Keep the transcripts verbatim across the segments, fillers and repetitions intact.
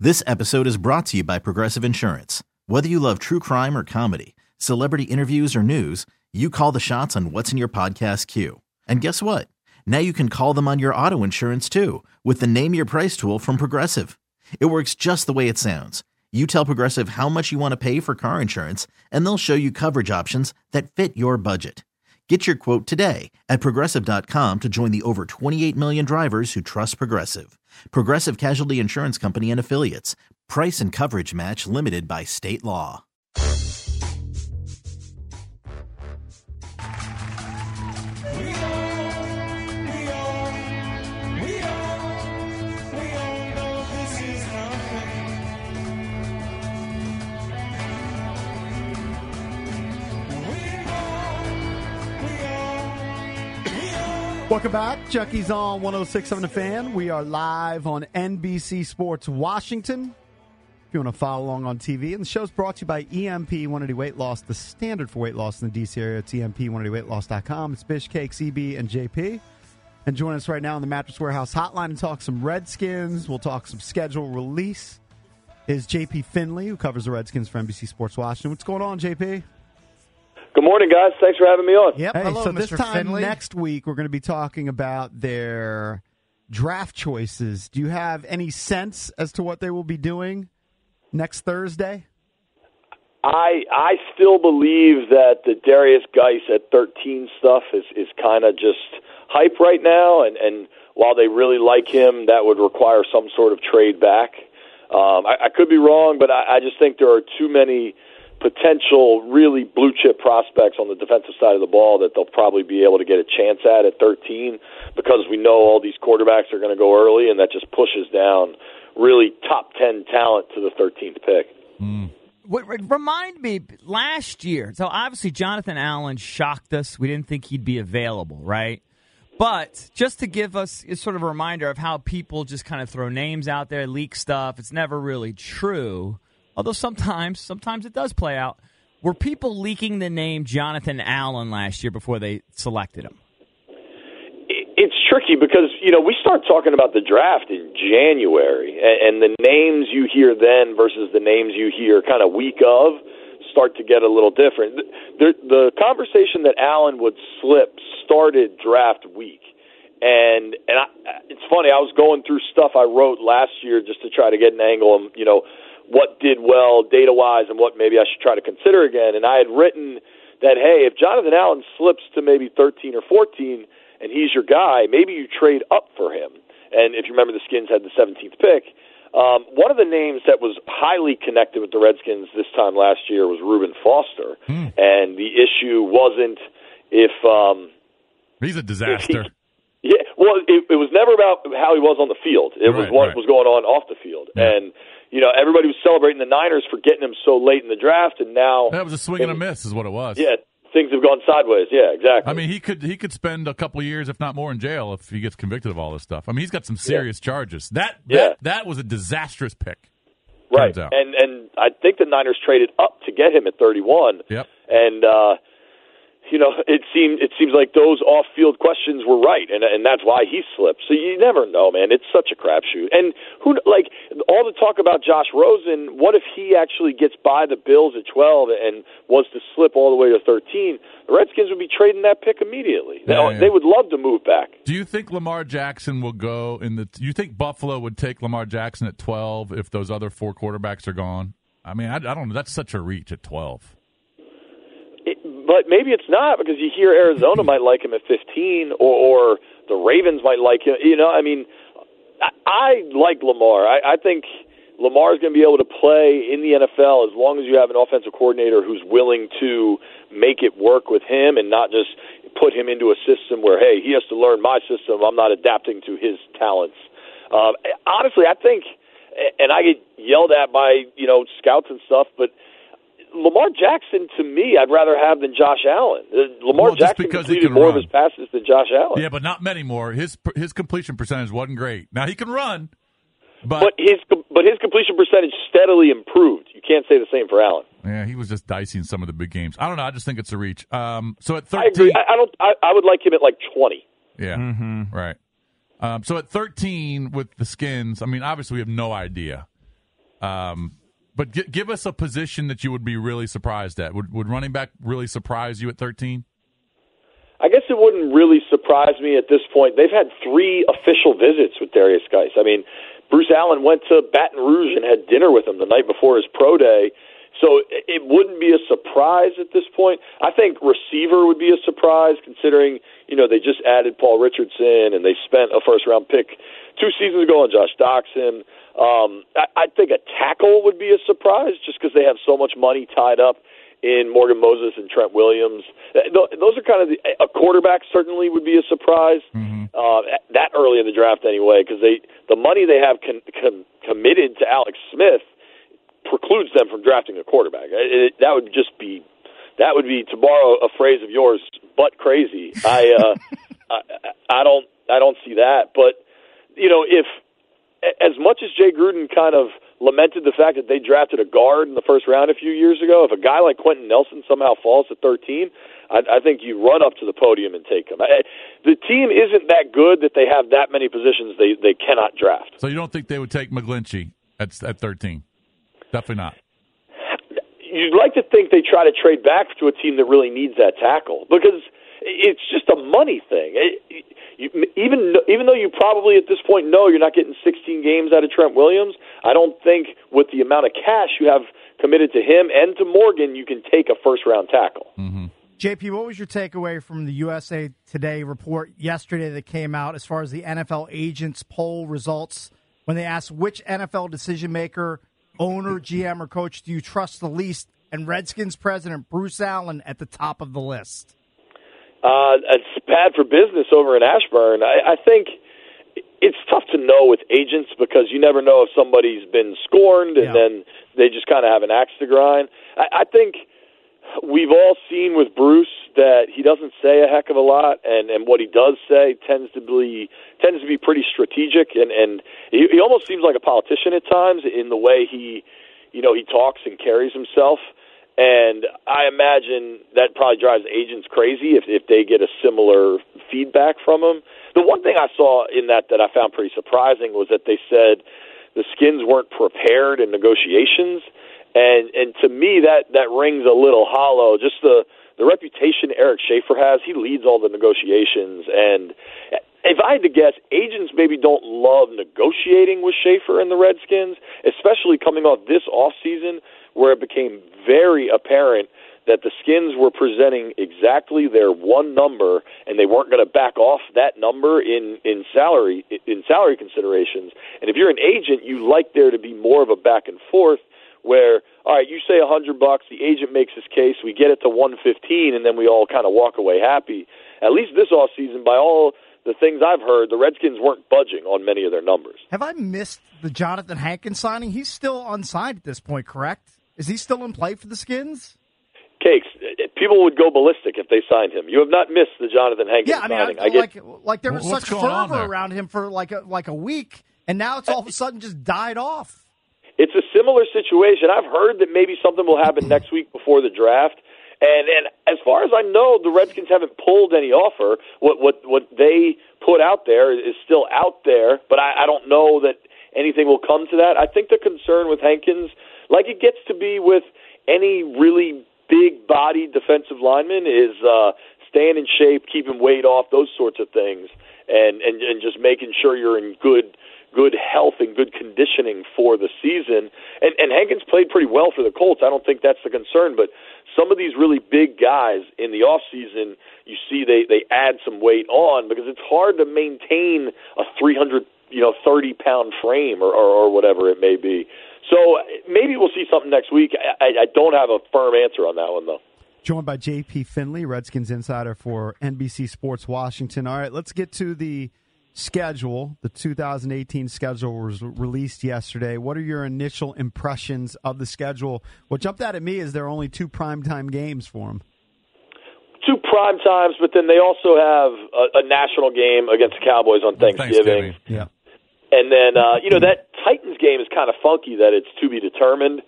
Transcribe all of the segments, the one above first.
This episode is brought to you by Progressive Insurance. Whether you love true crime or comedy, celebrity interviews or news, you call the shots on what's in your podcast queue. And guess what? Now you can call them on your auto insurance too with the Name Your Price tool from Progressive. It works just the way it sounds. You tell Progressive how much you want to pay for car insurance, and they'll show you coverage options that fit your budget. Get your quote today at Progressive dot com to join the over twenty-eight million drivers who trust Progressive. Progressive Casualty Insurance Company and Affiliates. Price and coverage match limited by state law. Welcome back. Chucky's on one oh six point seven The Fan. We are live on N B C Sports Washington. If you want to follow along on T V. And the show's brought to you by E M P one eighty Weight Loss, the standard for weight loss in the D C area. It's E M P one eighty weight loss dot com. It's Bish, Cakes, E B, and J P. And join us right now on the Mattress Warehouse hotline and talk some Redskins. We'll talk some schedule release. Is J P Finley, who covers the Redskins for N B C Sports Washington. What's going on, J P? Good morning, guys. Thanks for having me on. Yep. Hey, Hello, so Mister this time Finley. next week, we're going to be talking about their draft choices. Do you have any sense as to what they will be doing next Thursday? I I still believe that the Darius Geis at thirteen stuff is, is kind of just hype right now, and, and while they really like him, that would require some sort of trade back. Um, I, I could be wrong, but I, I just think there are too many potential really blue-chip prospects on the defensive side of the ball that they'll probably be able to get a chance at at thirteen, because we know all these quarterbacks are going to go early, and that just pushes down really top ten talent to the thirteenth pick. Mm. What, remind me, last year, so obviously Jonathan Allen shocked us. We didn't think he'd be available, right? But just to give us a sort of a reminder of how people just kind of throw names out there, leak stuff, it's never really true. Although sometimes, sometimes it does play out. Were people leaking the name Jonathan Allen last year before they selected him? It's tricky because, you know, we start talking about the draft in January, and the names you hear then versus the names you hear kind of week of start to get a little different. The, the conversation that Allen would slip started draft week. And and I, it's funny, I was going through stuff I wrote last year just to try to get an angle on, you know, what did well data-wise and what maybe I should try to consider again. And I had written that, hey, if Jonathan Allen slips to maybe thirteen or fourteen and he's your guy, maybe you trade up for him. And if you remember, the Skins had the seventeenth pick. Um, one of the names that was highly connected with the Redskins this time last year was Reuben Foster. Hmm. And the issue wasn't if um, – He's a disaster. He, yeah, well, it, it was never about how he was on the field. It right, was what right. was going on off the field. Yeah. And – you know, everybody was celebrating the Niners for getting him so late in the draft, and now that was a swing and a miss, is what it was. Yeah, things have gone sideways. Yeah, exactly. I mean, he could he could spend a couple of years, if not more, in jail if he gets convicted of all this stuff. I mean, he's got some serious yeah. charges. That, that yeah. that was a disastrous pick. Right, and and I think the Niners traded up to get him at thirty-one. Yep, and. uh You know, it seemed it seems like those off-field questions were right, and and that's why he slipped. So you never know, man. It's such a crapshoot. And who like all the talk about Josh Rosen? What if he actually gets by the Bills at twelve and was to slip all the way to thirteen? The Redskins would be trading that pick immediately. Yeah, they, yeah. they would love to move back. Do you think Lamar Jackson will go in the? Do you think Buffalo would take Lamar Jackson at twelve if those other four quarterbacks are gone? I mean, I, I don't know. That's such a reach at twelve. It, but maybe it's not, because you hear Arizona might like him at fifteen, or, or the Ravens might like him. You know, I mean, I, I like Lamar. I, I think Lamar is going to be able to play in the N F L as long as you have an offensive coordinator who's willing to make it work with him and not just put him into a system where, hey, he has to learn my system. I'm not adapting to his talents. Um, honestly, I think, and I get yelled at by, you know, scouts and stuff, but Lamar Jackson, to me, I'd rather have than Josh Allen. Lamar well, Jackson completed more run. of his passes than Josh Allen. Yeah, but not many more. His his completion percentage wasn't great. Now, he can run, but... But his, but his completion percentage steadily improved. You can't say the same for Allen. Yeah, he was just dicey in some of the big games. I don't know. I just think it's a reach. Um, so at thirteen... I agree. I, I, don't, I, I would like him at like twenty. Yeah, mm-hmm. right. Um, so at thirteen with the Skins, I mean, obviously we have no idea Um, but g- give us a position that you would be really surprised at. Would, would running back really surprise you at thirteen? I guess it wouldn't really surprise me at this point. They've had three official visits with Darius Geis. I mean, Bruce Allen went to Baton Rouge and had dinner with him the night before his pro day. So it wouldn't be a surprise at this point. I think receiver would be a surprise considering, you know, they just added Paul Richardson and they spent a first-round pick two seasons ago on Josh Doxson. Um, I, I think a tackle would be a surprise just because they have so much money tied up in Morgan Moses and Trent Williams. Those are kind of the, a quarterback certainly would be a surprise mm-hmm. uh, that early in the draft anyway because they the money they have con, con, committed to Alex Smith precludes them from drafting a quarterback. It, it, that would just be, that would be, to borrow a phrase of yours, butt crazy. I, uh, I, I don't, I don't see that. But you know, if as much as Jay Gruden kind of lamented the fact that they drafted a guard in the first round a few years ago, if a guy like Quentin Nelson somehow falls to thirteen, I, I think you run up to the podium and take him. I, the team isn't that good that they have that many positions they they cannot draft. So you don't think they would take McGlinchey at at thirteen? Definitely not. You'd like to think they try to trade back to a team that really needs that tackle because it's just a money thing. It, you, even even though you probably at this point know you're not getting sixteen games out of Trent Williams, I don't think with the amount of cash you have committed to him and to Morgan, you can take a first-round tackle. Mm-hmm. J P, what was your takeaway from the U S A Today report yesterday that came out as far as the N F L agents poll results when they asked which N F L decision-maker, owner, G M, or coach do you trust the least, and Redskins president Bruce Allen at the top of the list? Uh, it's bad for business over in Ashburn. I, I think it's tough to know with agents because you never know if somebody's been scorned and yeah. then they just kind of have an axe to grind. I, I think we've all seen with Bruce that he doesn't say a heck of a lot, and, and what he does say tends to be tends to be pretty strategic, and, and he, he almost seems like a politician at times in the way he, you know, he talks and carries himself. And I imagine that probably drives agents crazy if, if they get a similar feedback from him. The one thing I saw in that that I found pretty surprising was that they said the Skins weren't prepared in negotiations. And and to me, that, that rings a little hollow. Just the, the reputation Eric Schaefer has, he leads all the negotiations. And if I had to guess, agents maybe don't love negotiating with Schaefer and the Redskins, especially coming off this offseason where it became very apparent that the Skins were presenting exactly their one number, and they weren't going to back off that number in, in salary in salary considerations. And if you're an agent, you like there to be more of a back and forth where, all right, you say a hundred bucks, the agent makes his case, we get it to one fifteen, and then we all kind of walk away happy. At least this offseason, by all the things I've heard, the Redskins weren't budging on many of their numbers. Have I missed the Jonathan Hankins signing? He's still unsigned at this point, correct? Is he still in play for the Skins? Cakes. People would go ballistic if they signed him. You have not missed the Jonathan Hankins yeah, I mean, signing. I, I get, like, like there was What's such fervor around him for like a, like a week, and now it's all of a sudden just died off. It's a similar situation. I've heard that maybe something will happen next week before the draft. And and as far as I know, the Redskins haven't pulled any offer. What what what they put out there is still out there, but I, I don't know that anything will come to that. I think the concern with Hankins, like it gets to be with any really big-bodied defensive lineman, is uh, staying in shape, keeping weight off, those sorts of things, and, and, and just making sure you're in good good health and good conditioning for the season. And, and Hankins played pretty well for the Colts. I don't think that's the concern, but some of these really big guys in the offseason, you see they, they add some weight on because it's hard to maintain a three hundred, you know, thirty pound frame or, or, or whatever it may be. So maybe we'll see something next week. I, I don't have a firm answer on that one, though. Joined by J P Finley, Redskins insider for N B C Sports Washington. All right, let's get to the schedule. The two thousand eighteen schedule was released yesterday. What are your initial impressions of the schedule? What jumped out at me is there are only two primetime games for them. Two prime times, but then they also have a, a national game against the Cowboys on Thanksgiving. Thanksgiving. Yeah. And then, uh, you know, that Titans game is kind of funky that it's to be determined.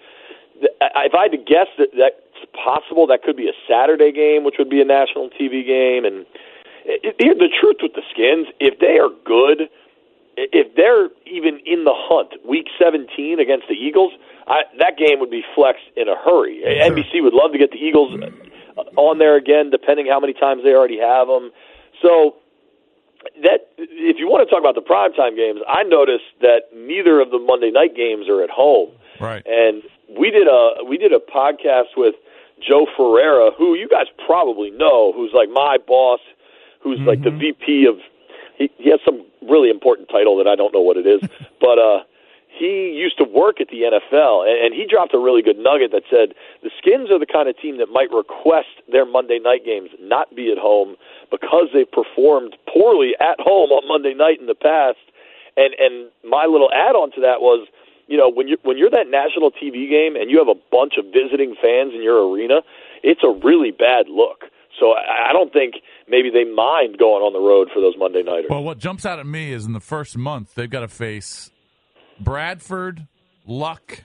If I had to guess, that that's possible. That could be a Saturday game, which would be a national T V game. And it, it, the truth with the Skins, if they are good, if they're even in the hunt, Week seventeen against the Eagles, I, that game would be flexed in a hurry. Sure. N B C would love to get the Eagles on there again, depending how many times they already have them. So that if you want to talk about the primetime games, I noticed that neither of the Monday night games are at home. Right. And we did a we did a podcast with Joe Ferreira, who you guys probably know, who's like my boss, who's mm-hmm. like the V P of he, he has some really important title that I don't know what it is, but uh he used to work at the N F L, and he dropped a really good nugget that said the Skins are the kind of team that might request their Monday night games not be at home because they've performed poorly at home on Monday night in the past. And and my little add-on to that was, you know, when you're, when you're that national T V game and you have a bunch of visiting fans in your arena, it's a really bad look. So I don't think maybe they mind going on the road for those Monday nighters. Well, what jumps out at me is in the first month they've got to face Bradford, Luck,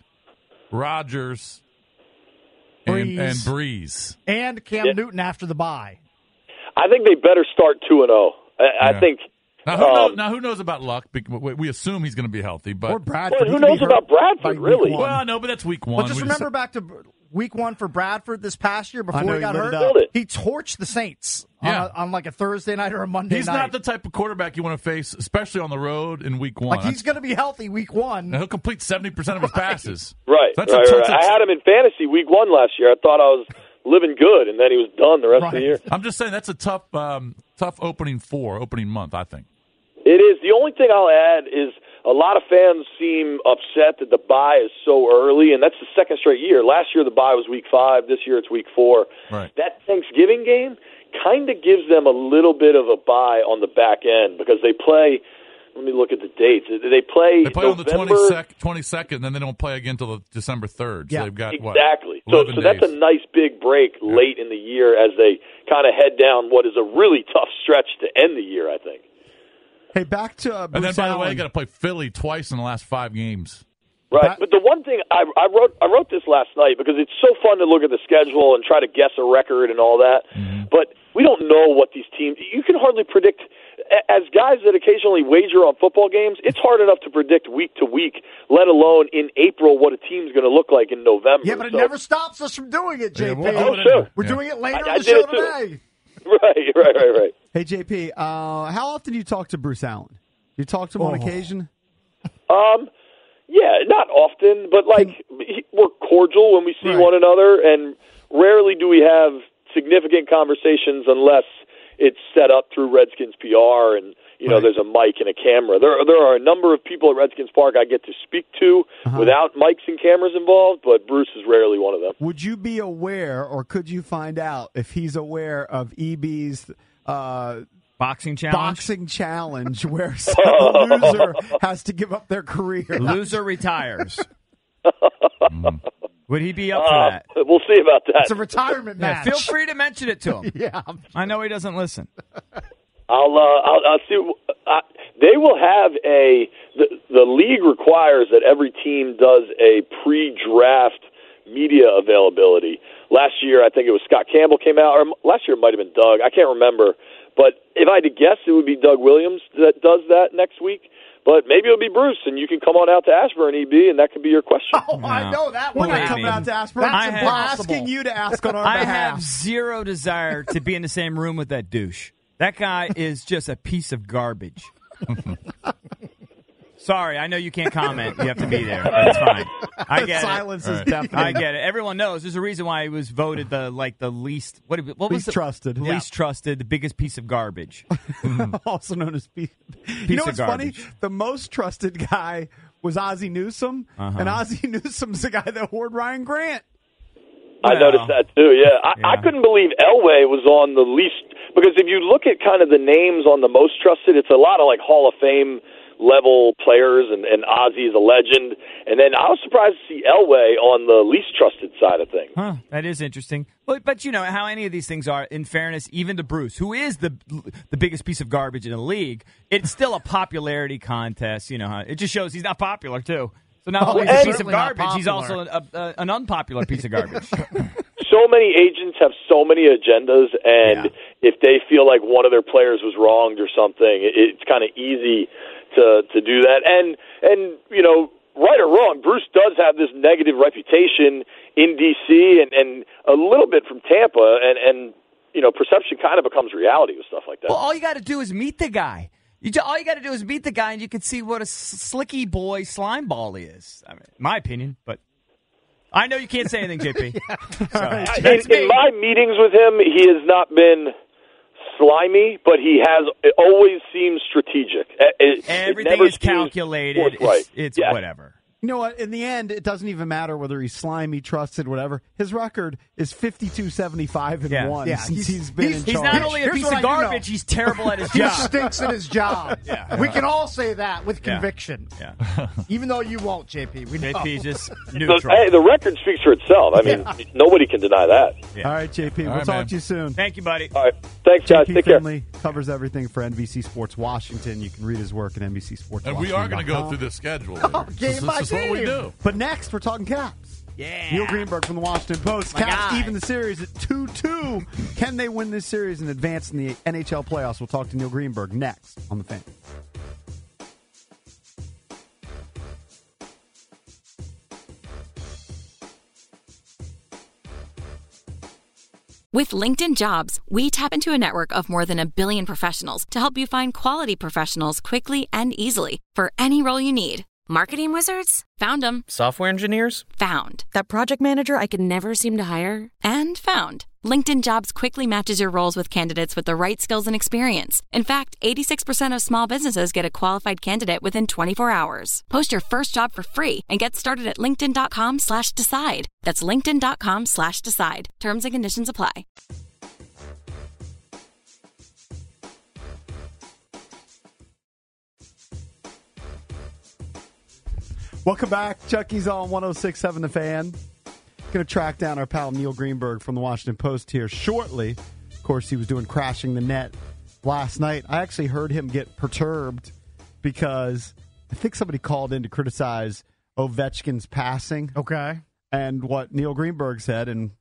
Rodgers, and, and Breeze. And Cam yeah. Newton after the bye. I think they better start two and oh. I, yeah. I think. Now who, um, knows, now, who knows about Luck? We assume he's going to be healthy. But or Bradford. Well, who knows about Bradford, really? Well, no, but that's week one. But just we remember just... back to week one for Bradford this past year before he he got hurt. He torched the Saints yeah. on, a, on like a Thursday night or a Monday he's night. He's not the type of quarterback you want to face, especially on the road in week one. Like he's going to be healthy week one. And he'll complete seventy percent of his right. passes. Right, That's right, a, right. I had him in fantasy week one last year. I thought I was living good, and then he was done the rest right. of the year. I'm just saying that's a tough, um, tough opening four, opening month, I think. It is. The only thing I'll add is a lot of fans seem upset that the bye is so early, and that's the second straight year. Last year the bye was week five. This year it's week four. Right. That Thanksgiving game kind of gives them a little bit of a bye on the back end because they play – let me look at the dates. They play They play November, on the twenty-second, and then they don't play again until December third. So yeah, they've got, exactly. what, So, so that's a nice big break yeah. late in the year as they kind of head down what is a really tough stretch to end the year, I think. Hey, back to uh, Bruce And then, by Allen. the way, you got to play Philly twice in the last five games. Right, That, but the one thing I, I wrote, I wrote this last night because it's so fun to look at the schedule and try to guess a record and all that. Mm-hmm. But we don't know what these teams. You can hardly predict. As guys that occasionally wager on football games, it's hard enough to predict week to week, let alone in April what a team's going to look like in November. Yeah, but it so, never stops us from doing it, J P. Yeah, we'll oh, sure. We're yeah. doing it later I, in I the show did it too. today. Right, right, right, right. hey, J P, uh, how often do you talk to Bruce Allen? You talk to him oh. on occasion? Um, yeah, not often, but like he, we're cordial when we see Right. one another, and rarely do we have significant conversations unless it's set up through Redskins P R and you know Right. there's a mic and a camera. There, there are a number of people at Redskins Park I get to speak to Uh-huh. without mics and cameras involved, but Bruce is rarely one of them. Would you be aware, or could you find out if he's aware of E B's uh, Boxing challenge? boxing challenge, where some loser has to give up their career? Loser retires. Would he be up for Uh, that? we'll see about that. It's a retirement Yeah, match. feel free to mention it to him. Yeah. I know he doesn't listen. I'll, uh, I'll, I'll see. Uh, they will have a. The, the league requires that every team does a pre-draft media availability. Last year, I think it was Scott Campbell came out, or last year it might have been Doug. I can't remember. But if I had to guess, it would be Doug Williams that does that next week. But maybe it'll be Bruce, and you can come on out to Ashburn, E B, and that could be your question. Oh, No. I know that We're one. not Believe coming me. out to Ashburn. That's We're impossible. asking you to ask on our I behalf. have zero desire to be in the same room with that douche. That guy is just a piece of garbage. Sorry, I know you can't comment. You have to be there. That's fine. I get Silence it. is Right. deafening. I get it. Everyone knows. There's a reason why he was voted the like the least. What, what was Least the, trusted. Least trusted. The biggest piece of garbage. also known as piece. You Piece know of what's funny? garbage. The most trusted guy was Ozzie Newsome, Uh-huh. and Ozzie Newsome's the guy that whored Ryan Grant. I Well, noticed that too. Yeah, I, yeah. I couldn't believe Elway was on the least because if you look at kind of the names on the most trusted, it's a lot of like Hall of Fame level players, and, and Ozzy is a legend. And then I was surprised to see Elway on the least trusted side of things. Huh, that is interesting. But, but you know how any of these things are, in fairness, even to Bruce, who is the the biggest piece of garbage in the league, it's still a popularity contest. You know, how it just shows he's not popular, too. So not Oh, only is and- he a piece of certainly not garbage, he's also popular. a, a, an unpopular piece of garbage. So many agents have so many agendas, and Yeah. if they feel like one of their players was wronged or something, it, it's kind of easy to to do that. And and you know, right or wrong, Bruce does have this negative reputation in D C and, and a little bit from Tampa, and and you know, perception kind of becomes reality with stuff like that. Well, all you got to do is meet the guy. You just, all you got to do is meet the guy, and you can see what a slicky boy slime ball he is. I mean, my opinion, but I know you can't say anything, J P. Yeah. So, Right. in, in my meetings with him, he has not been slimy, but he has it always seems strategic. It, it Everything never is calculated. forthright. It's, it's Yeah. whatever. You know what? In the end, it doesn't even matter whether he's slimy, trusted, whatever. His record is fifty-two seventy-five and Yeah. one Yeah, since he's- he's been he's- in He's charge. not only a Here's piece what of I do know. garbage, he's terrible at his He job. stinks at his job. Yeah. We can all say that with Yeah. conviction. Yeah. Even though you won't, J P. We know. J P just The, neutral. hey, the record speaks for itself. I mean, nobody can deny that. Yeah. All right, J P. All We'll right, talk man. to you soon. Thank you, buddy. All right, thanks, guys. J P Take care. Finley covers everything for N B C Sports Washington. You can read his work at N B C Sports And Washington. we are going to go through the schedule. Oh, This game is- by this is what we game. do. But next, we're talking Caps. Yeah. Neil Greenberg from the Washington Post. My Caps guy. even the series at two two. Can they win this series and advance in the N H L playoffs? We'll talk to Neil Greenberg next on The Fan. With LinkedIn Jobs, we tap into a network of more than a billion professionals to help you find quality professionals quickly and easily for any role you need. Marketing wizards? Found them. Software engineers? Found. That project manager I could never seem to hire? And found. LinkedIn Jobs quickly matches your roles with candidates with the right skills and experience. In fact, eighty-six percent of small businesses get a qualified candidate within twenty-four hours. Post your first job for free and get started at linkedin.com slash decide. That's linkedin.com slash decide. Terms and conditions apply. Welcome back. Chucky's on one oh six point seven The Fan. Going to track down our pal Neil Greenberg from the Washington Post here shortly. Of course, he was doing Crashing the Net last night. I actually heard him get perturbed because I think somebody called in to criticize Ovechkin's passing Okay. and what Neil Greenberg said, and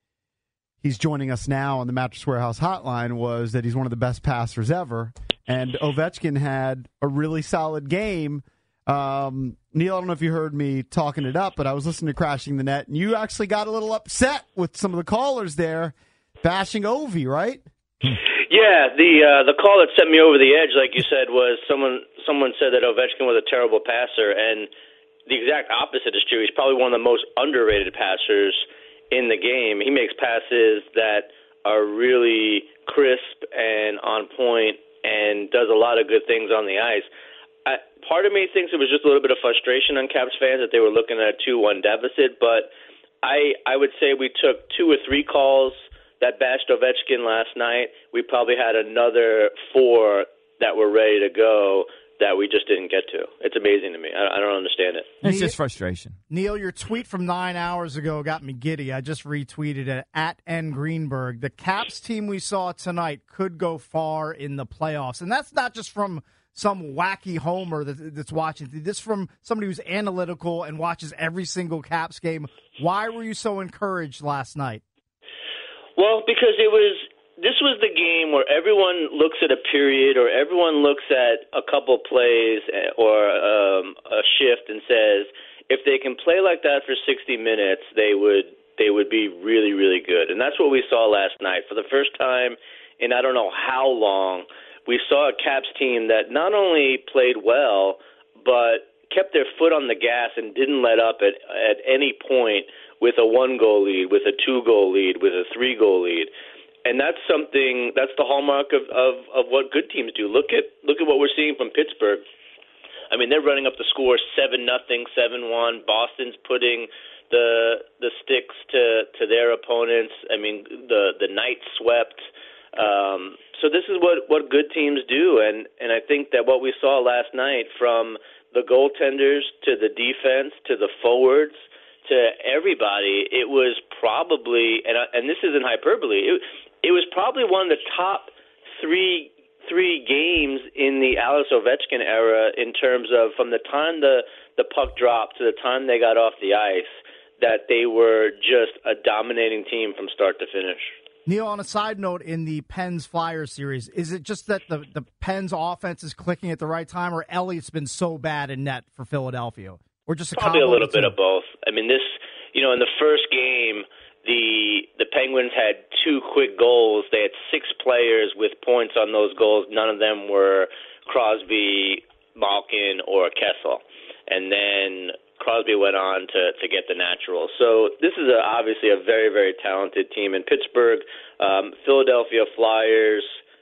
he's joining us now on the Mattress Warehouse hotline, was that he's one of the best passers ever. And Ovechkin had a really solid game. Um, Neil, I don't know if you heard me talking it up, but I was listening to Crashing the Net, and you actually got a little upset with some of the callers there bashing Ovi, right? Yeah, the uh, the call that sent me over the edge, like you said, was someone someone said that Ovechkin was a terrible passer, and the exact opposite is true. He's probably one of the most underrated passers in the game. He makes passes that are really crisp and on point and does a lot of good things on the ice. I, part of me thinks it was just a little bit of frustration on Caps fans that they were looking at a two one deficit, but I I would say we took two or three calls that bashed Ovechkin last night. We probably had another four that were ready to go that we just didn't get to. It's amazing to me. I, I don't understand it. It's just frustration. Neil, your tweet from nine hours ago got me giddy. I just retweeted it at N Greenberg. The Caps team we saw tonight could go far in the playoffs. And that's not just from some wacky homer that, that's watching. This from somebody who's analytical and watches every single Caps game. Why were you so encouraged last night? Well, because it was this was the game where everyone looks at a period or everyone looks at a couple plays or um, a shift and says, if they can play like that for sixty minutes, they would they would be really, really good. And that's what we saw last night. For the first time in I don't know how long, we saw a Caps team that not only played well, but kept their foot on the gas and didn't let up at, at any point with a one-goal lead, with a two-goal lead, with a three-goal lead. And that's something, that's the hallmark of, of, of what good teams do. Look at look at what we're seeing from Pittsburgh. I mean, they're running up the score seven nothing, seven one. Boston's putting the the sticks to, to their opponents. I mean, the, the night swept. Um, so this is what, what good teams do. And, and I think that what we saw last night, from the goaltenders to the defense to the forwards to everybody, it was probably, and, I, and this isn't hyperbole, it, it was probably one of the top three three games in the Alex Ovechkin era in terms of from the time the, the puck dropped to the time they got off the ice, that they were just a dominating team from start to finish. Neil, on a side note, in the Pens Flyers series, is it just that the, the Pens offense is clicking at the right time, or Elliott's been so bad in net for Philadelphia? Or just a Probably a little bit two? of both. I mean, this, you know, in the first game, the the Penguins had two quick goals. They had six players with points on those goals. None of them were Crosby, Malkin, or Kessel. And then Crosby went on to, to get the natural. So this is a, obviously a very, very talented team in Pittsburgh. Um, Philadelphia Flyers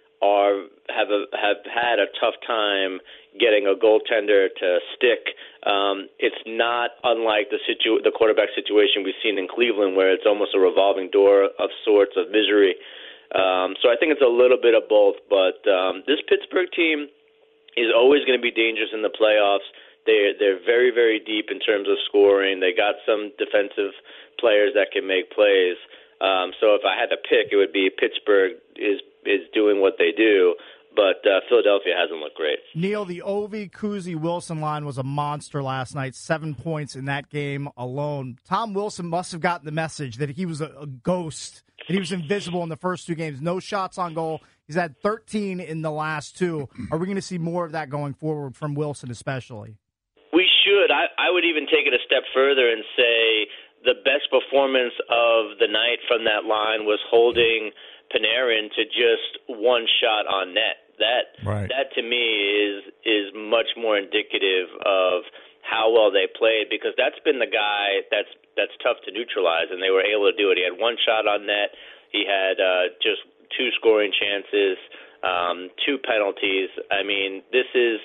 are have a, have had a tough time getting a goaltender to stick. Um, it's not unlike the situ- the quarterback situation we've seen in Cleveland, where it's almost a revolving door of sorts of misery. Um, so I think it's a little bit of both. But um, this Pittsburgh team is always going to be dangerous in the playoffs. They're, they're very, very deep in terms of scoring. They got some defensive players that can make plays. Um, so if I had to pick, it would be Pittsburgh is is doing what they do, but uh, Philadelphia hasn't looked great. Neil, the Ovi, Kuzi, Wilson line was a monster last night. Seven points in that game alone. Tom Wilson must have gotten the message that he was a, a ghost, that he was invisible in the first two games. No shots on goal. He's had thirteen in the last two. Are we going to see more of that going forward from Wilson especially? We should. I, I would even take it a step further and say the best performance of the night from that line was holding Panarin to just one shot on net. That right. that to me is is much more indicative of how well they played, because that's been the guy that's that's tough to neutralize, and they were able to do it. He had one shot on net. He had uh, just two scoring chances, um, two penalties. I mean, this is.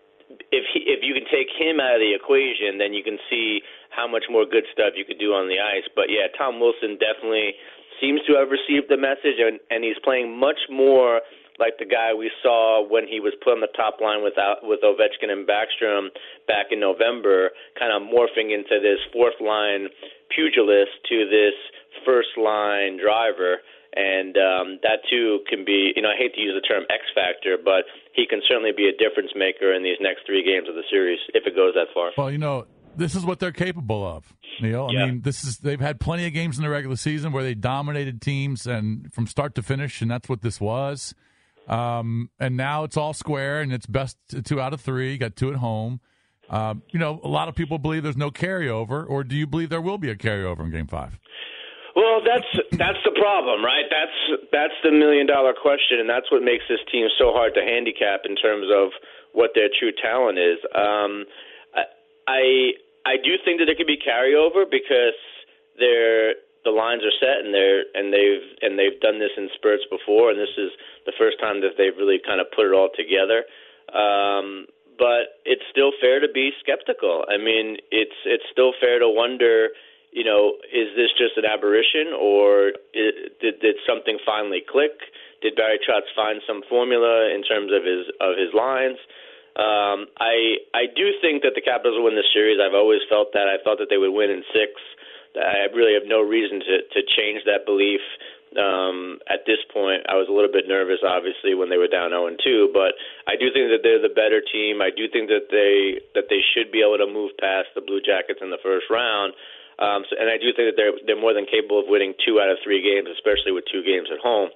If he, if you can take him out of the equation, then you can see how much more good stuff you could do on the ice. But, yeah, Tom Wilson definitely seems to have received the message, and, and he's playing much more like the guy we saw when he was put on the top line with, with Ovechkin and Backstrom back in November, kind of morphing into this fourth-line pugilist to this first-line driver. And um, that, too, can be, you know, I hate to use the term X factor, but he can certainly be a difference maker in these next three games of the series if it goes that far. Well, you know, this is what they're capable of, Neil. I yeah. mean, this is they've had plenty of games in the regular season where they dominated teams and from start to finish, and that's what this was. Um, and now it's all square, and it's best two out of three. Got two at home. Uh, you know, a lot of people believe there's no carryover, or do you believe there will be a carryover in Game Five? Well, that's that's the problem, right? That's that's the million dollar question, and that's what makes this team so hard to handicap in terms of what their true talent is. Um, I I do think that there could be carryover because they're the lines are set and they're and they've and they've done this in spurts before, and this is the first time that they've really kind of put it all together. Um, but it's still fair to be skeptical. I mean, it's it's still fair to wonder. You know, is this just an aberration, or it, did, did something finally click? Did Barry Trotz find some formula in terms of his of his lines? Um, I I do think that the Capitals will win this series. I've always felt that. I thought that they would win in six. I really have no reason to, to change that belief um, at this point. I was a little bit nervous, obviously, when they were down oh and two, but I do think that they're the better team. I do think that they that they should be able to move past the Blue Jackets in the first round. Um, so, and I do think that they're they're more than capable of winning two out of three games, especially with two games at home.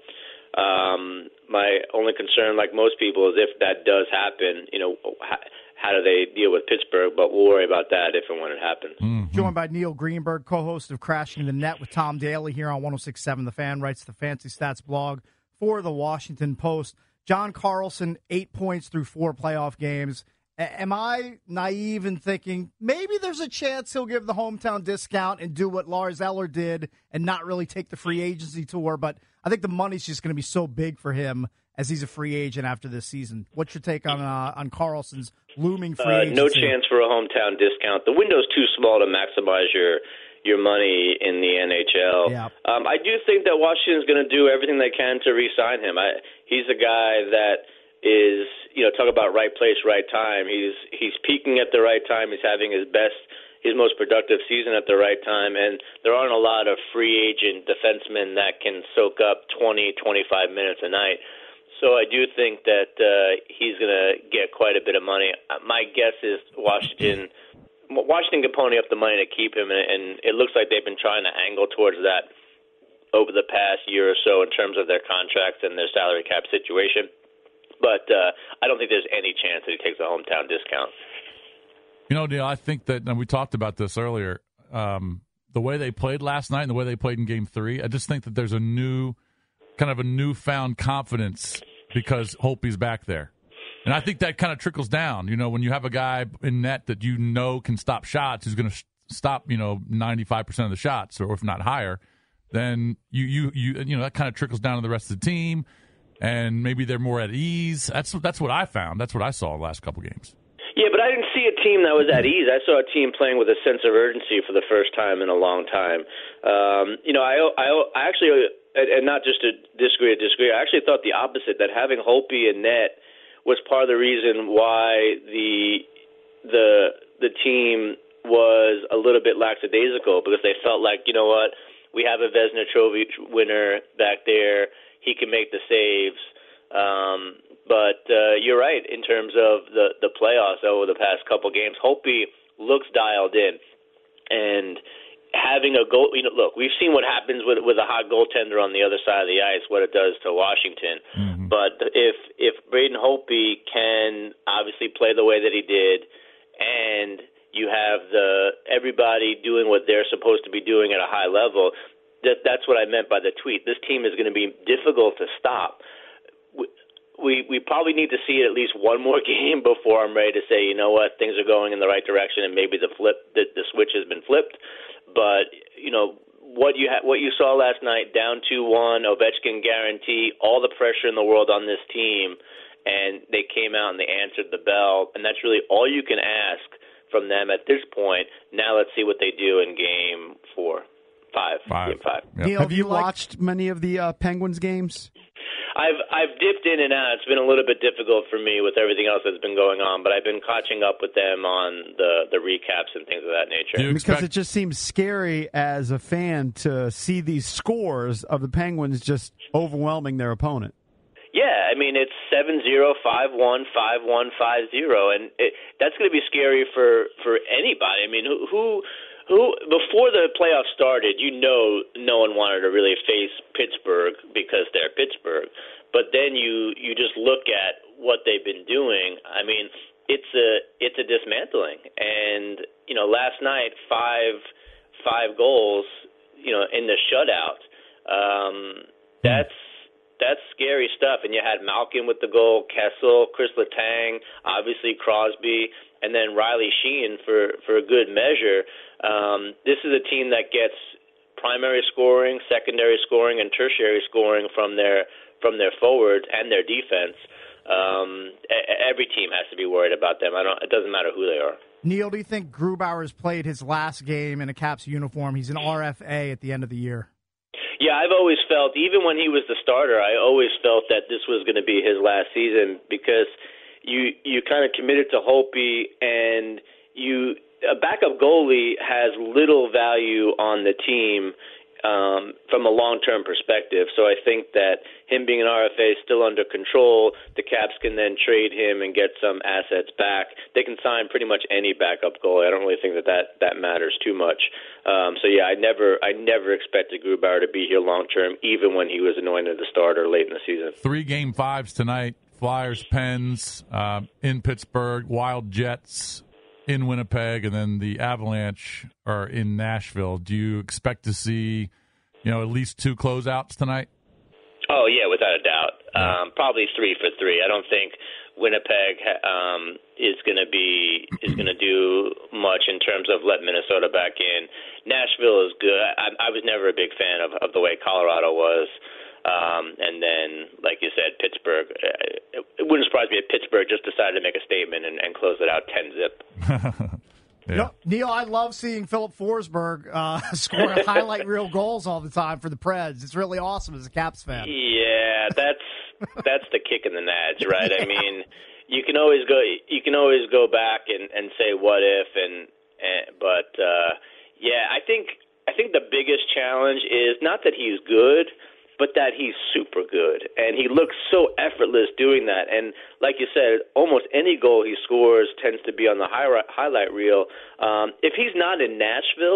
Um, my only concern, like most people, is if that does happen, you know, how, how do they deal with Pittsburgh? But we'll worry about that if and when it happens. Mm-hmm. Joined by Neil Greenberg, co-host of Crashing the Net with Tom Daly here on one oh six point seven The Fan, writes the Fancy Stats blog for the Washington Post. John Carlson, eight points through four playoff games. Am I naive in thinking maybe there's a chance he'll give the hometown discount and do what Lars Eller did and not really take the free agency tour? But I think the money's just going to be so big for him as he's a free agent after this season. What's your take on uh, on Carlson's looming free uh, agency? No chance for a hometown discount. The window's too small to maximize your your money in the N H L. Yeah. Um, I do think that Washington's going to do everything they can to re-sign him. I, he's a guy that is, you know, talk about right place, right time. He's he's peaking at the right time. He's having his best, his most productive season at the right time. And there aren't a lot of free agent defensemen that can soak up twenty, twenty-five minutes a night. So I do think that uh, he's going to get quite a bit of money. My guess is Washington, Washington can pony up the money to keep him, and, and it looks like they've been trying to angle towards that over the past year or so in terms of their contracts and their salary cap situation. But uh, I don't think there's any chance that he takes a hometown discount. You know, Neil, I think that, and we talked about this earlier, um, the way they played last night and the way they played in game three, I just think that there's a new, kind of a newfound confidence because Holtby's back there. And I think that kind of trickles down. You know, when you have a guy in net that you know can stop shots, who's going to sh- stop, you know, ninety-five percent of the shots, or if not higher, then you, you, you, you know, that kind of trickles down to the rest of the team, and maybe they're more at ease. That's, that's what I found. That's what I saw the last couple games. Yeah, but I didn't see a team that was at ease. I saw a team playing with a sense of urgency for the first time in a long time. Um, you know, I, I, I actually, and not just to disagree or disagree, I actually thought the opposite, that having Holtby in net was part of the reason why the the the team was a little bit lackadaisical, because they felt like, you know what, we have a Vezina Trophy winner back there. He can make the saves. Um, but uh, you're right in terms of the, the playoffs over the past couple games. Holtby looks dialed in. And having a goal, you know, look, we've seen what happens with with a hot goaltender on the other side of the ice, what it does to Washington. Mm-hmm. But if if Braden Holtby can obviously play the way that he did, and you have the everybody doing what they're supposed to be doing at a high level, that that's what I meant by the tweet. This team is going to be difficult to stop. We, we we probably need to see it at least one more game before I'm ready to say, you know what, things are going in the right direction, and maybe the flip the, the switch has been flipped. But you know what you ha- what you saw last night, down two one, Ovechkin guarantee, all the pressure in the world on this team, and they came out and they answered the bell, and that's really all you can ask from them at this point. Now let's see what they do in game four, five, five. game five. Yep. Neil, have you watched many of the uh, Penguins games? I've I've dipped in and out. It's been a little bit difficult for me with everything else that's been going on, but I've been catching up with them on the, the recaps and things of that nature. Because it just seems scary as a fan to see these scores of the Penguins just overwhelming their opponent. Yeah, I mean, it's seven zero, five one, five one, five zero, and it, that's going to be scary for, for anybody. I mean, who... who Who before the playoffs started, you know, no one wanted to really face Pittsburgh because they're Pittsburgh. But then you you just look at what they've been doing. I mean, it's a it's a dismantling. And you know, last night five five goals, you know, in the shutout. Um, that's that's scary stuff. And you had Malkin with the goal, Kessel, Chris Letang, obviously Crosby, and then Riley Sheehan for for a good measure. Um, this is a team that gets primary scoring, secondary scoring, and tertiary scoring from their from their forwards and their defense. Um, every team has to be worried about them. I don't. It doesn't matter who they are. Neil, do you think Grubauer's played his last game in a Caps uniform? He's an R F A at the end of the year. Yeah, I've always felt, even when he was the starter, I always felt that this was going to be his last season, because you you kind of committed to Holtby, and you. A backup goalie has little value on the team um, from a long-term perspective. So I think that him being an R F A is still under control. The Caps can then trade him and get some assets back. They can sign pretty much any backup goalie. I don't really think that that, that matters too much. Um, so yeah, I never I never expected Grubauer to be here long-term, even when he was anointed the starter late in the season. Three game fives tonight. Flyers, Pens uh, in Pittsburgh, Wild Jets in Winnipeg, and then the Avalanche are in Nashville. Do you expect to see, you know, at least two closeouts tonight? Oh yeah, without a doubt. Um, probably three for three. I don't think Winnipeg um, is going to be is going to do much in terms of let Minnesota back in. Nashville is good. I, I was never a big fan of, of the way Colorado was. Um, and then, like you said, Pittsburgh. It, it wouldn't surprise me if Pittsburgh just decided to make a statement and, and close it out ten zip. Yeah. You know, Neil, I love seeing Philip Forsberg uh, score highlight reel goals all the time for the Preds. It's really awesome as a Caps fan. Yeah, that's that's the kick in the nads, right? Yeah. I mean, you can always go you can always go back and, and say what if, and, and but uh, yeah, I think I think the biggest challenge is not that he's good, but that he's super good, and he looks so effortless doing that. And like you said, almost any goal he scores tends to be on the high, highlight reel. Um, if he's not in Nashville,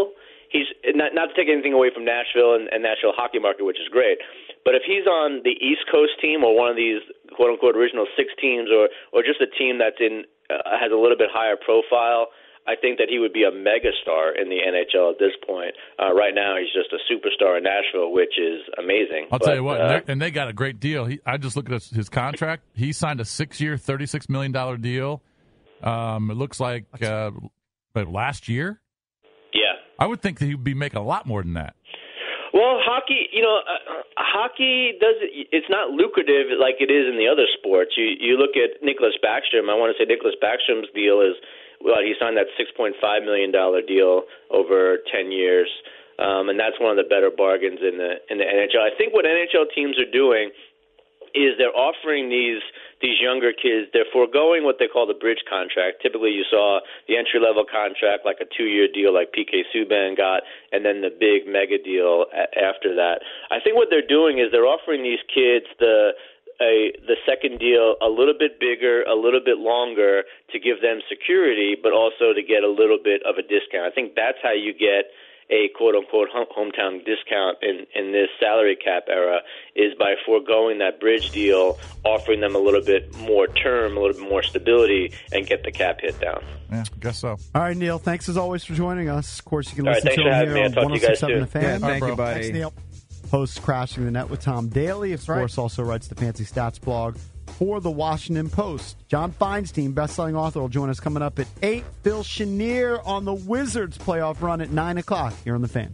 he's not, not to take anything away from Nashville and, and Nashville hockey market, which is great, but if he's on the East Coast team or one of these quote unquote original six teams, or or just a team that's in uh, has a little bit higher profile, I think that he would be a megastar in the N H L at this point. Uh, right now, he's just a superstar in Nashville, which is amazing. I'll but, tell you what, uh, and, they, and they got a great deal. He, I just looked at his contract. He signed a six-year, thirty-six million dollars deal. Um, it looks like uh, last year. Yeah. I would think that he would be making a lot more than that. Well, hockey, you know, uh, hockey does it's not lucrative like it is in the other sports. You you look at Nicholas Backstrom. I want to say Nicholas Backstrom's deal is, well, he signed that six point five million dollars deal over ten years, um, and that's one of the better bargains in the in the N H L. I think what N H L teams are doing is they're offering these these younger kids, they're foregoing what they call the bridge contract. Typically you saw the entry-level contract, like a two-year deal like P K Subban got, and then the big mega deal a- after that. I think what they're doing is they're offering these kids the a, the second deal a little bit bigger, a little bit longer to give them security, but also to get a little bit of a discount. I think that's how you get a quote-unquote hometown discount in, in this salary cap era, is by foregoing that bridge deal, offering them a little bit more term, a little bit more stability, and get the cap hit down. Yeah, guess so. All right, Neil, thanks as always for joining us. Of course, you can All listen right, to thanks for him having here me. on I'll talk to you guys one oh six point seven soon. The Fan. Yeah, thank you, buddy. Thanks, Neil. Hosts Crashing the Net with Tom Daly. Of That's course, right. also writes the Fancy Stats blog for the Washington Post. John Feinstein, best-selling author, will join us coming up at eight. Phil Chenier on the Wizards playoff run at nine o'clock here on The Fan.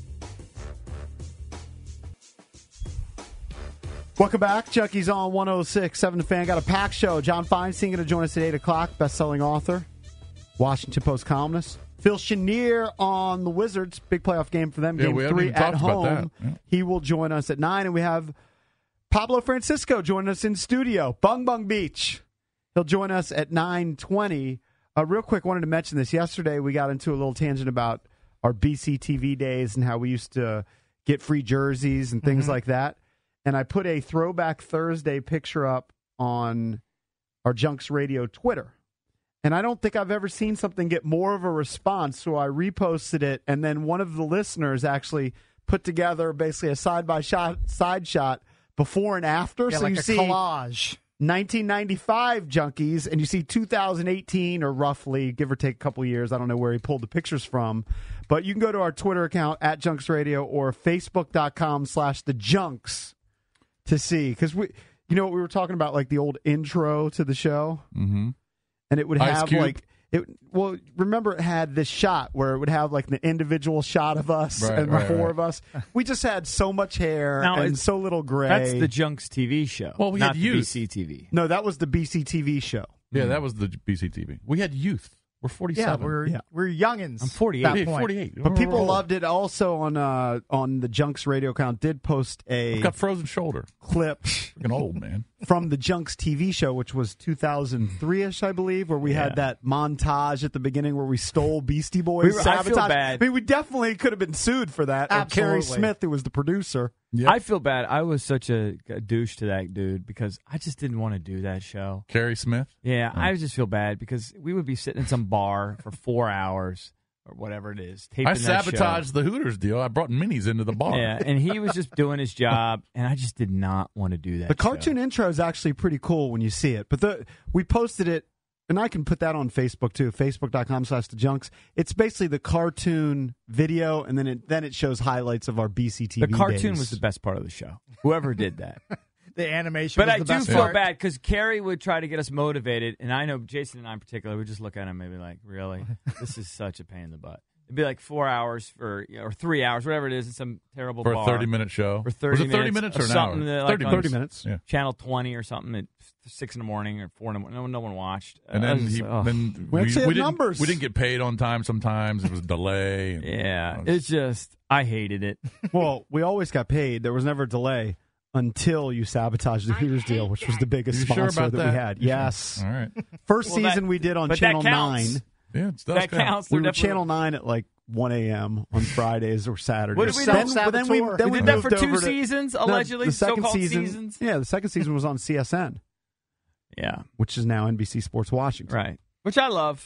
Welcome back. Chucky's on one oh six point seven The Fan. Got a packed show. John Feinstein going to join us at eight o'clock. Best-selling author, Washington Post columnist. Phil Chenier on the Wizards. Big playoff game for them. Yeah, Game we haven't three even at talked about home. that. Yeah. He will join us at nine. And we have Pablo Francisco joining us in studio. Bung Bung Beach. He'll join us at nine twenty. Uh, real quick, wanted to mention this. Yesterday, we got into a little tangent about our B C T V days and how we used to get free jerseys and things Mm-hmm. like that. And I put a Throwback Thursday picture up on our Junks Radio Twitter. And I don't think I've ever seen something get more of a response, so I reposted it. And then one of the listeners actually put together basically a side-by-shot side shot before and after. Yeah, so like you a see collage. nineteen ninety-five Junkies, and you see two thousand eighteen, or roughly, give or take a couple years. I don't know where he pulled the pictures from. But you can go to our Twitter account, at Junks Radio, or Facebook.com slash The Junks to see. Because, we, you know what we were talking about, like the old intro to the show? Mm-hmm. And it would Ice have, Cube? like, it. Well, remember it had this shot where it would have, like, the individual shot of us Right, and the right, four right. of us. We just had so much hair Now, and it's- so little gray. That's the Junks T V show. Well, we not had the youth. B C T V. No, that was the B C T V show. Yeah, that was the B C T V. We had youth. We're Yeah, forty-seven. we're Yeah. we're youngins. I'm forty-eight. at that Yeah, point. forty-eight. But people We're old. loved it. Also on uh, on the Junks radio account, did post a I've got frozen shoulder. clip Freaking old, man. from the Junks T V show, which was two thousand three-ish, I believe, where we had Yeah. that montage at the beginning where we stole Beastie Boys. We were- I feel sabotage. bad. I mean, we definitely could have been sued for that. Or Carrie Absolutely. Smith, who was the producer. Yep. I feel bad. I was such a, a douche to that dude because I just didn't want to do that show. Carrie Smith. Yeah, Oh. I just feel bad because we would be sitting in some bar for four hours or whatever it is. Taping I that sabotaged show. the Hooters deal. I brought minis into the bar. Yeah, and he was just doing his job, and I just did not want to do that. The cartoon show. intro is actually pretty cool when you see it. But the we posted it, and I can put that on Facebook too, facebook.com slash the junks. It's basically the cartoon video, and then it then it shows highlights of our B C T V The cartoon days. was the best part of the show. Whoever did that. The animation But was I the do best feel part. bad because Carrie would try to get us motivated, and I know Jason and I in particular would just look at him and be like, "Really, this is such a pain in the butt." It'd be like four hours for you know, or three hours, whatever it is, in some terrible For a bar. thirty-minute show. For thirty Was it thirty minutes minutes, or or an something hour? that, like, thirty, on- minutes. thirty minutes. Yeah. Channel twenty or something at six in the morning or four in the morning. No, no one watched. And Uh, I then, was he, just like, oh. then We we, actually had we didn't, numbers. we didn't get paid on time sometimes. It was a delay. And, Yeah, uh, it's just I hated it. Well, we always got paid. There was never a delay until you sabotaged the Hooters deal, which was the biggest You sponsor sure about that, that? we had. You Yes. sure? All right. First Well, that- season we did on but that Channel counts. nine. Yeah, it does That count. counts. We They're were definitely- Channel nine at like one a.m. on Fridays or Saturdays. What did we do? then, but then we, Saboteur. then We we did that moved for two over to- seasons, No, allegedly. the second so-called season, seasons. Yeah, the second season was on C S N, Yeah, which is now N B C Sports Washington. right. Which I love,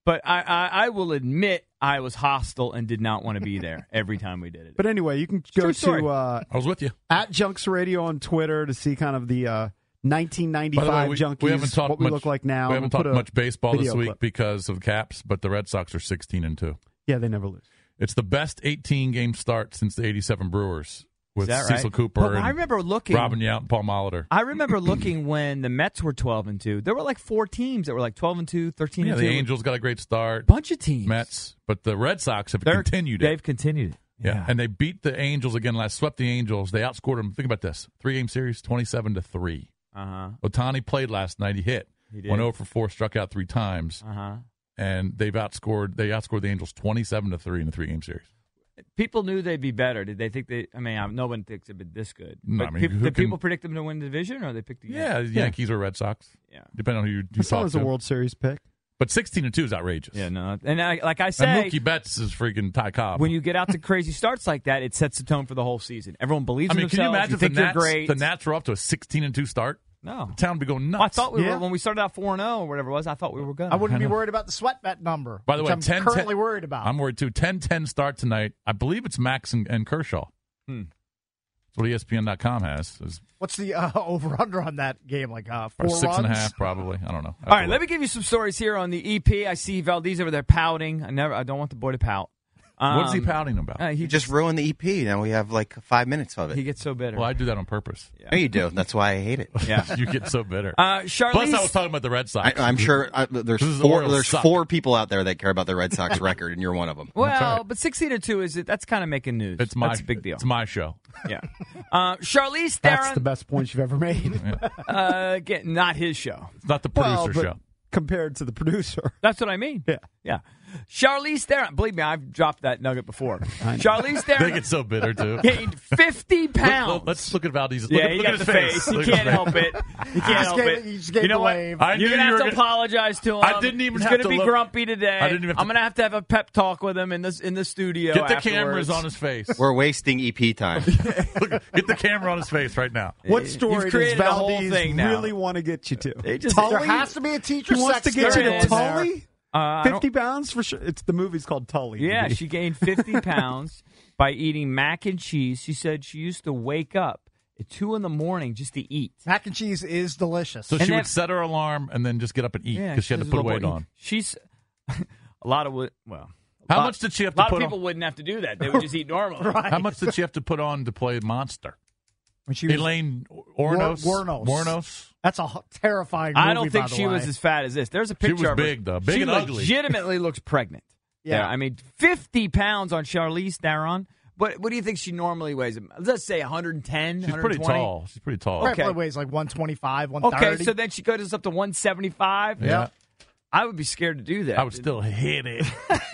But I, I, I will admit I was hostile and did not want to be there every time we did it. But anyway, you can go True story. to uh, I was with you. at Junks Radio on Twitter to see kind of the uh, nineteen ninety-five By the way, we, Junkies, we haven't talked what we much, look like now. We haven't We'll talked put a much baseball this video week clip. because of Caps, but the Red Sox are sixteen and two. Yeah, they never lose. It's the best eighteen game start since the eighty-seven Brewers with Is that right? Cecil Cooper Well, and I remember looking. Robin Yount and Paul Molitor. I remember looking when the Mets were twelve and two. There were like four teams that were like twelve and two, thirteen Yeah, and the two. Angels got a great start. Bunch of teams. Mets, but the Red Sox have They're- continued it. They've continued it. Yeah. and they beat the Angels again last. Swept the Angels. They outscored them. Think about this: three game series, twenty-seven to three. Uh huh. Otani played last night. He hit. He did. Went over for four, struck out three times, Uh huh. and they've outscored. They outscored the Angels twenty-seven to three in the three game series. People knew they'd be better. Did they think they? I mean, I- no one thinks they'd be this good. No, But I mean, peop- who did can- people predict them to win the division, or they picked the Yeah, the Yankees or Red Sox. Yeah. Depending on who you, you I thought it talk was to. a World Series pick. But sixteen and two is outrageous. Yeah, no. And I, like I And say, Mookie Betts is freaking Ty Cobb. when you get out to crazy starts like that, it sets the tone for the whole season. Everyone believes I mean, in can you themselves. imagine if think the they're Nats, great. the Nats were up to a sixteen and two start? No. The town would be going nuts. Well, I thought we Yeah. were when we started out four and zero or whatever it was. I thought we were good. I wouldn't I be know. worried about the sweat bet number. By the which way, I'm ten, currently ten worried about. I'm worried too. ten ten start tonight. I believe it's Max and, and Kershaw. Hmm. That's what E S P N dot com has. Is What's the uh, over under on that game? Like uh, four or six runs? and a half, probably. I don't know. All right, let me give you some stories here on the E P. I see Valdez over there pouting. I never. I don't want the boy to pout. Um, What's he pouting about? uh, he You just ruined the E P. Now we have like five minutes of it. He gets so bitter. Well, I do that on purpose. No, you do. That's why I hate it. Yeah. You get so bitter. Uh, Charlize, Plus, I was talking about the Red Sox. I, I'm sure uh, there's This is four. Orioles There's suck. four people out there that care about the Red Sox record, and you're one of them. well, right. but sixteen to two is it? That's kind of making news. It's my That's a big deal. It's my show. Yeah. Uh, Charlize That's Theron. the best point you've ever made. Uh, get, not his show. It's not the producer Well, but show. compared to the producer. That's what I mean. Yeah. Yeah. Charlize Theron. Believe me, I've dropped that nugget before. Charlize They Theron get so bitter too. gained fifty pounds. Look, let's look at Valdez. Look yeah, at, he look got at his the face. He Look at can't his help face. it. He can't just help gave- it. he just gave you know the what? wave. I You're knew gonna you have were to gonna- apologize to him. I didn't even He's have gonna to be look. grumpy today. I didn't even have I'm to- gonna have to have a pep talk with him in this in the studio. Get the afterwards. cameras on his face. We're wasting E P time. Look, get the camera on his face right now. What story You've does created a whole Valdez thing now. really want to get you to? They just- There Tully? has to be a teacher He wants to sex get you there to is. Tully? Uh, I don't- fifty pounds for sure. It's the movie's called Tully. Yeah, she gained fifty pounds by eating mac and cheese. She said she used to wake up at two in the morning just to eat. Mac and cheese is delicious. So And she then- would set her alarm and then just get up and eat Yeah, because she had to she's put a weight little- on. She's a lot of wo- well. a How lot- much did she have A to lot put of people on? wouldn't have to do that. They would just eat normally. How much did she have to put on to play Monster? When she was, Elaine Ornos. Wor- Wornos. Wornos. that's a h- terrifying movie, I don't think by the she way. was as fat as this. There's a She picture was of her. big, though. Big she and ugly. legitimately looks pregnant. Yeah. I mean, fifty pounds on Charlize Theron. What What do you think she normally weighs? Let's say one hundred ten, She's one pretty twenty. tall. She's pretty tall. Probably Okay. weighs like one twenty-five, one thirty. Okay, so then she goes up to one seventy-five. Yeah. I would be scared to do that. I would still hit it.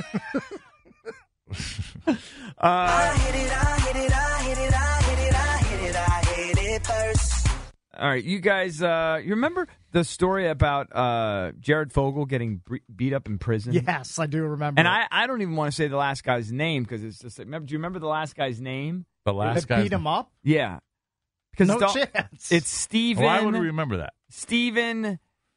All right, you guys, uh, you remember the story about uh, Jared Fogle getting bre- beat up in prison? Yes, I do remember. And it. I, I don't even want to say the last guy's name because it's just. Remember, do you remember the last guy's name? The They last guy. beat him up. Yeah, because No it's, all- chance. it's Steven. Why would we remember that? Steven.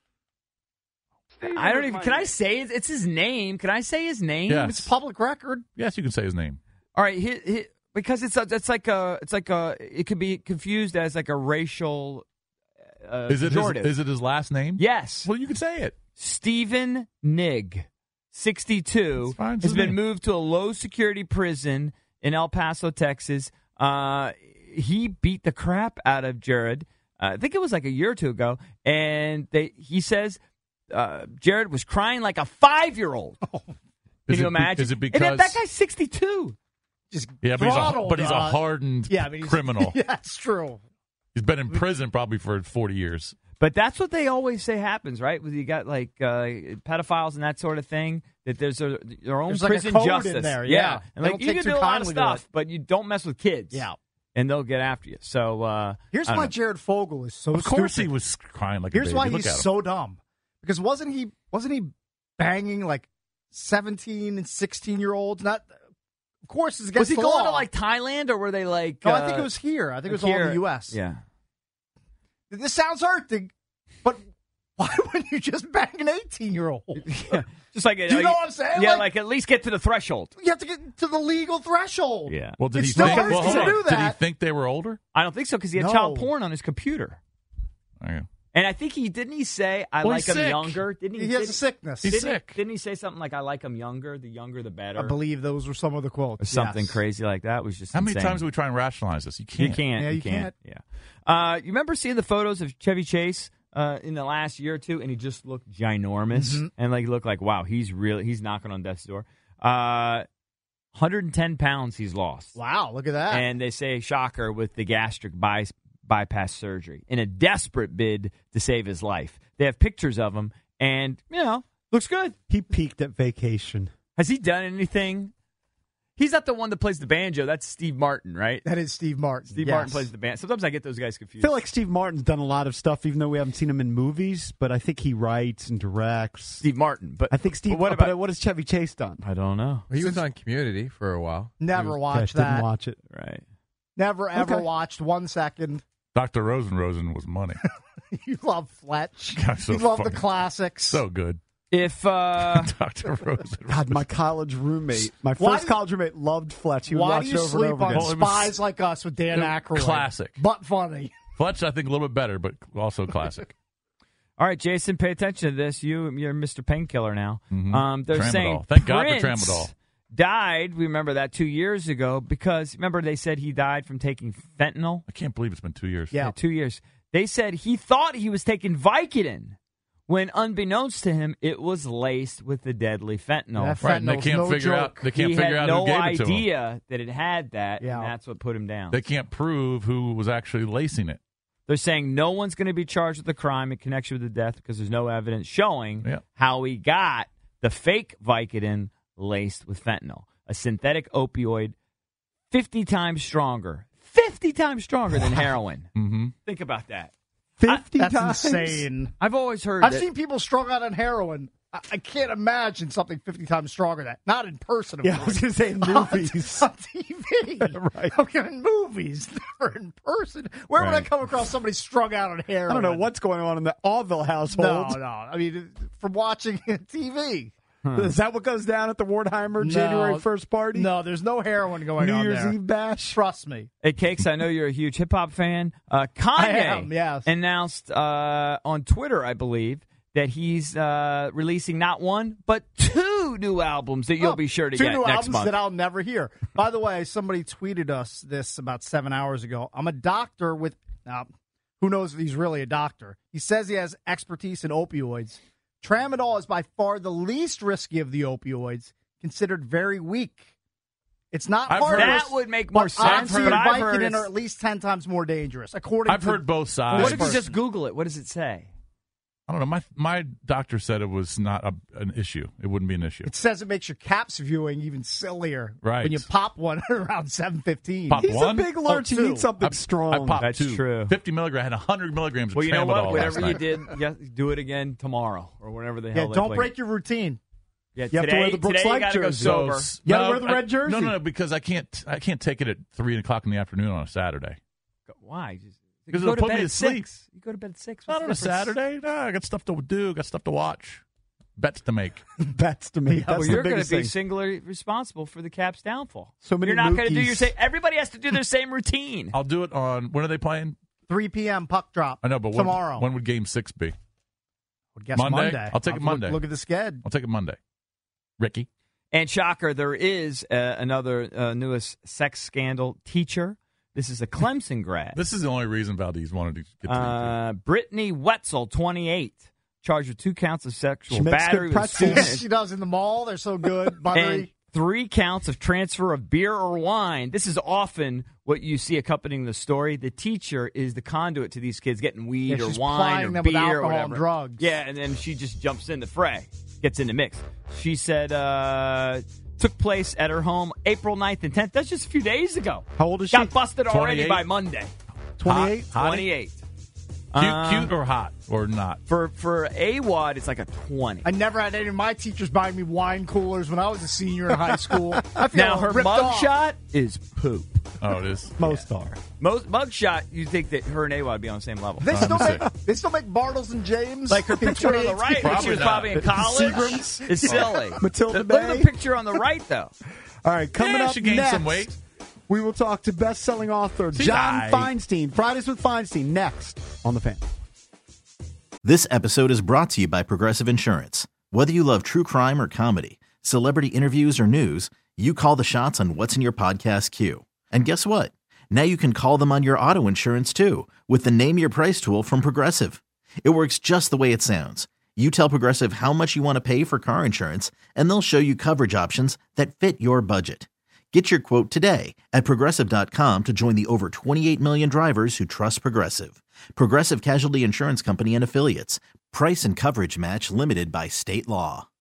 I don't even. Can I say it? It's his name? Can I say his name? Yes. It's public record. Yes, you can say his name. All right, he, he, because it's a, it's like a it's like a it could be confused as like a racial. Uh, Is it his, pejorative. is it his last name? Yes. Well, you can say it. Stephen Nigg, sixty-two, That's fine. It's has his been name. moved to a low security prison in El Paso, Texas. Uh, he beat the crap out of Jared. Uh, I think it was like a year or two ago, and they he says uh, Jared was crying like a five-year-old. Can Is you it be- imagine? is it And because- that, that guy's sixty-two. Just Yeah, but he's a, throttled, but he's a uh, hardened yeah, I mean, he's- criminal. Yeah, that's true. He's been in prison probably for forty years. But that's what they always say happens, right? When you got like uh, pedophiles and that sort of thing, that there's a, their own There's like a prison code in justice there, yeah. yeah. And They like don't you take can too do a lot of kindly to stuff, it. but you don't mess with kids. Yeah. And they'll get after you. So uh, Here's I don't why know. Jared Fogle is so Of course, stupid. he was crying like Here's a baby. why Look he's at him. so dumb. Because wasn't he wasn't he banging like seventeen and sixteen year olds? Not, of course, it's against was he the going law. to like Thailand or were they like? No, uh, I think it was here. I think it was all here? in the U S. Yeah. This sounds hurting, but Why wouldn't you just bang an eighteen-year-old? Yeah. Just like, Do you know what I'm saying? Yeah, Like- like at least get to the threshold. You have to get to the legal threshold. Yeah. Well, did It he still think? hurts Well, hold to on. do Did he that. think they were older? I don't think so because he had No. child porn on his computer. Okay. And I think he didn't he say I Well, like he's him sick. younger. Didn't he? He has didn't, a sickness. He's didn't, sick. Didn't he say something like I like him younger? The younger, the better. I believe those were some of the quotes. or something yes. crazy like that. It was just How many insane. times do we try and rationalize this? You You can't. can't. Yeah, you you can't. Yeah. Uh, you remember seeing the photos of Chevy Chase uh, in the last year or two, and he just looked ginormous, Mm-hmm. and like he looked like wow, he's really he's knocking on death's door. Uh, one hundred ten pounds he's lost. Wow, look at that. And they say shocker with the gastric by, bypass surgery in a desperate bid to save his life. They have pictures of him, and you know, looks good. He peaked at vacation. Has he done anything? He's not the one that plays the banjo. That's Steve Martin, right? that is Steve Martin. Steve yes. Martin plays the band. Sometimes I get those guys I confused. feel like Steve Martin's done a lot of stuff, even though we haven't seen him in movies. But I think he writes and directs. Steve Martin, but I think Steve. but what but about? what has Chevy Chase done? I don't know. He was on Community for a while. Never Okay, watched didn't that. watch it. Right. Never ever Okay. watched one second. Doctor Rosenrosen was money. You love Fletch. God, so you love funny. the classics. So good. If uh, Doctor Rosen. God, my college roommate, my Why first do you- college roommate, loved Fletch. He would Why watch do it you over sleep and over on again. Well, it was- Spies Like Us with Dan it- Aykroyd? classic. But funny. Fletch, I think, a little bit better, but also classic. all right, Jason, pay attention to this. You, you're Mister Painkiller now. Mhm. Um, they're Tramadol. saying Thank God for Prince Tramadol. died. We remember that two years ago because remember they said he died from taking fentanyl. I can't believe it's been two years. Yeah. two years. They said he thought he was taking Vicodin, when unbeknownst to him, it was laced with the deadly fentanyl. That Right, and they fentanyl's can't no figure joke. out. They can't he figure had out no who gave it to him. idea that it had that, Yeah. and that's what put him down. They can't prove who was actually lacing it. They're saying no one's going to be charged with the crime in connection with the death because there's no evidence showing Yeah. how he got the fake Vicodin laced with fentanyl, a synthetic opioid fifty times stronger, fifty times stronger than heroin. Mm-hmm. Think about that. Fifty That's times. insane. I've always heard I've that- seen people strung out on heroin. I, I can't imagine something fifty times stronger than that. Not in person, of Yeah, I was course. going to say in movies. on T V. Right. Okay, in movies, never in person. Where would I Right. come across somebody strung out on heroin? I don't know what's going on in the Allville household. No, no. I mean, from watching T V. Is that what goes down at the Wardheimer January first party? No, there's no heroin going New on Year's there. Eve bash? Trust me. Hey, Cakes, I know you're a huge hip hop fan. Uh, Kanye I am, yes. announced uh, on Twitter, I believe, that he's uh, releasing not one, but two new albums that you'll Oh, be sure to two get new next albums month. that I'll never hear. By the way, somebody tweeted us this about seven hours ago. I'm a doctor with now. Who knows if he's really a doctor? He says he has expertise in opioids. Tramadol is by far the least risky of the opioids, considered very weak. It's not I've harmless. heard- That would make more but sense, Oxy but and I've heard Vicodin it's- are at least ten times more dangerous, according I've to heard both sides. What if you person. just Google it? What does it say? I don't know. My my doctor said it was not a, an issue. It wouldn't be an issue. It says it makes your caps viewing even sillier Right. when you pop one around seven fifteen. Pop He's one? a big lurch. Oh, He two. needs something I, strong. I popped That's two. true. fifty milligrams. I had one hundred milligrams of Well, you know what? Tramadol Whatever last you night. did, yeah, do it again tomorrow or whenever the Yeah, hell. they don't play break it. your routine. Yeah, You have to today, wear the Brooks today you Light got to go jersey. sober. So, You gotta no, wear the I- red jersey. No, no, no, because I can't. I can't take it at three o'clock in the afternoon on a Saturday. Why? Just, you Because go it'll to put bed me at to sleep. six. You go to bed at six. Not on a What's the difference? Saturday. No, I got stuff to do. Got stuff to watch. Bets to make. Bets to me. Yeah, That's Well, the you're going biggest to be thing. singularly responsible for the Caps' downfall. So many You're not going to do Mookies. your same. Everybody has to do their same routine. I'll do it on. When are they playing? three p.m. puck drop. I know, but when, tomorrow. when would Game Six be? Would guess Monday? Monday. I'll take it look- Monday. Look, at the sched. I'll take it Monday. Ricky. And shocker, there is uh, another uh, newest sex scandal teacher. This is a Clemson grad. This is the only reason Valdez wanted to get to Uh, Brittany Wetzel, twenty-eight, charged with two counts of sexual She makes battery good with a pretzels. student She does in the mall. They're so good. and Buttery. three counts of transfer of beer or wine. This is often what you see accompanying the story. The teacher is the conduit to these kids getting weed Yeah, or she's wine plying or them with beer or alcohol and whatever. drugs. Yeah, and then she just jumps in the fray, gets in the mix. She said uh, took place at her home April ninth and tenth. That's just a few days ago. How old is she? Got busted already twenty-eight? by Monday. twenty-eight? Hot- twenty-eight. Cute, Uh, cute or hot or not? For for A W O D, it's like a twenty. I never had any of my teachers buying me wine coolers when I was a senior in high school. I feel Now her ripped off. mugshot is poop. Oh, it is. Most are. Most mugshot, you think that her and A W O D would be on the same level? They still I'm make they still make Bartles and James. Like her in picture on the right, when she was Probably probably in not. college, Seagram's? is silly. Matilda Look at Bay? the picture on the right, though. All right, coming Yeah, up she gained next, some weight. we will talk to best-selling author See, John I- Feinstein. Fridays with Feinstein next on The Fan. This episode is brought to you by Progressive Insurance. Whether you love true crime or comedy, celebrity interviews or news, you call the shots on what's in your podcast queue. And guess what? Now you can call them on your auto insurance too with the Name Your Price tool from Progressive. It works just the way it sounds. You tell Progressive how much you want to pay for car insurance, and they'll show you coverage options that fit your budget. Get your quote today at Progressive dot com to join the over twenty-eight million drivers who trust Progressive. Progressive Casualty Insurance Company and Affiliates. Price and coverage match limited by state law.